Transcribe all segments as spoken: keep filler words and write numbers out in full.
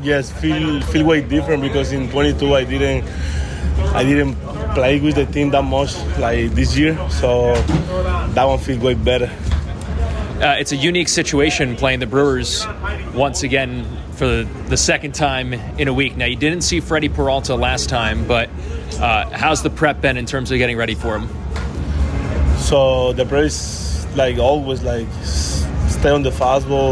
yes, feel feel way different because in twenty-two I didn't I didn't play with the team that much like this year, so that one feels way better. Uh, it's a unique situation playing the Brewers once again for the second time in a week. Now, you didn't see Freddie Peralta last time, but uh, how's the prep been in terms of getting ready for him? So the prep is like always like stay on the fastball,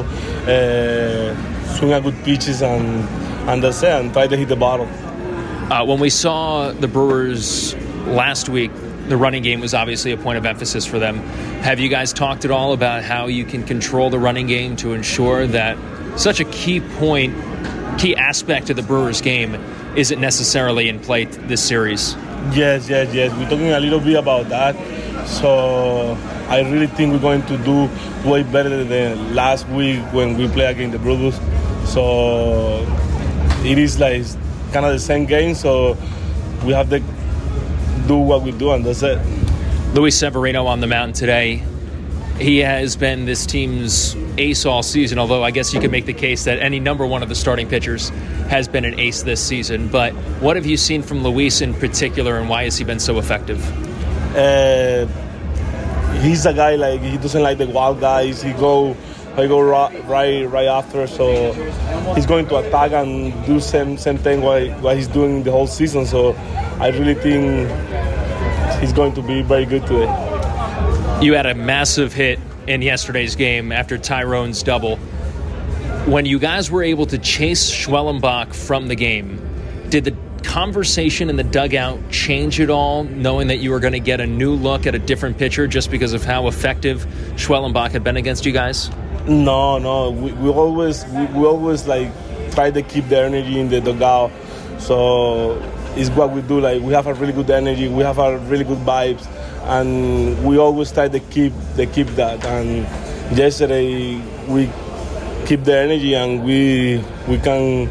uh, swing at good pitches, and and that's it, and try to hit the bottom. Uh, when we saw the Brewers last week, the running game was obviously a point of emphasis for them. Have you guys talked at all about how you can control the running game to ensure that such a key point, key aspect of the Brewers game isn't necessarily in play this series? Yes, yes, yes. We're talking a little bit about that. So I really think we're going to do way better than last week when we played against the Brewers. So it is like kind of the same game, so we have to do what we do, and that's it. Luis Severino on the mound today. He has been this team's ace all season, although I guess you could make the case that any number one of the starting pitchers has been an ace this season. But what have you seen from Luis in particular, and why has he been so effective? Uh, he's a guy, like, he doesn't like the wild guys. He go he go right right, right after, so he's going to attack and do same same thing what, what he's doing the whole season. So I really think he's going to be very good today. You had a massive hit in yesterday's game after Tyrone's double. When you guys were able to chase Schwellenbach from the game, did the conversation in the dugout change at all, knowing that you were going to get a new look at a different pitcher just because of how effective Schwellenbach had been against you guys? No, no. We, we always we, we always like try to keep the energy in the dugout. So it's what we do. Like, we have a really good energy, we have a really good vibes, and we always try to keep to keep that. And yesterday we keep the energy, and we we can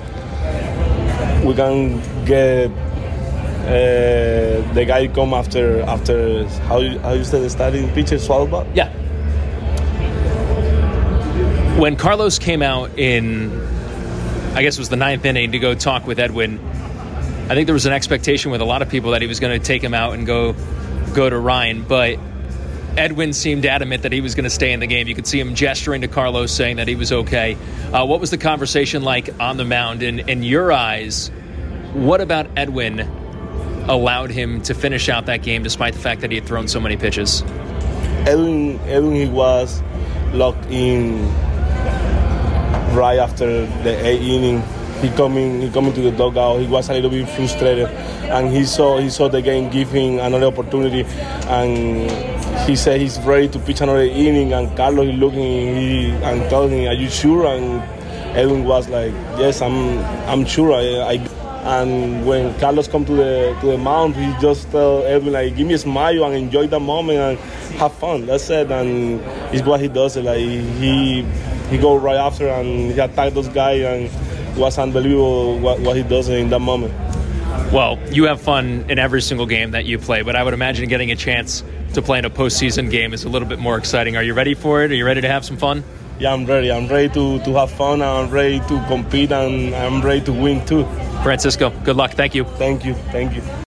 we can get uh, the guy come after after how you, how you said the starting pitcher, Schwellenbach? Yeah. When Carlos came out in, I guess it was the ninth inning, to go talk with Edwin, I think there was an expectation with a lot of people that he was going to take him out and go go to Ryan, but Edwin seemed adamant that he was going to stay in the game. You could see him gesturing to Carlos, saying that he was okay. Uh, what was the conversation like on the mound? And in your eyes, what about Edwin allowed him to finish out that game despite the fact that he had thrown so many pitches? Edwin, Edwin he was locked in right after the eighth inning. He coming, he coming to the dugout. He was a little bit frustrated, and he saw he saw the game give him another opportunity, and he said he's ready to pitch another inning. And Carlos is looking he, and told him, "Are you sure?" And Edwin was like, "Yes, I'm I'm sure." I, I and when Carlos come to the to the mound, he just tell Edwin like, "Give me a smile and enjoy the moment and have fun." That's it, and it's what he does. Like he he go right after and he attack those guys, and it was unbelievable what, what he does in that moment. Well, you have fun in every single game that you play, but I would imagine getting a chance to play in a postseason game is a little bit more exciting. Are you ready for it? Are you ready to have some fun? Yeah, I'm ready. I'm ready to, to have fun. I'm ready to compete, and I'm ready to win too. Francisco, good luck. Thank you. Thank you. Thank you.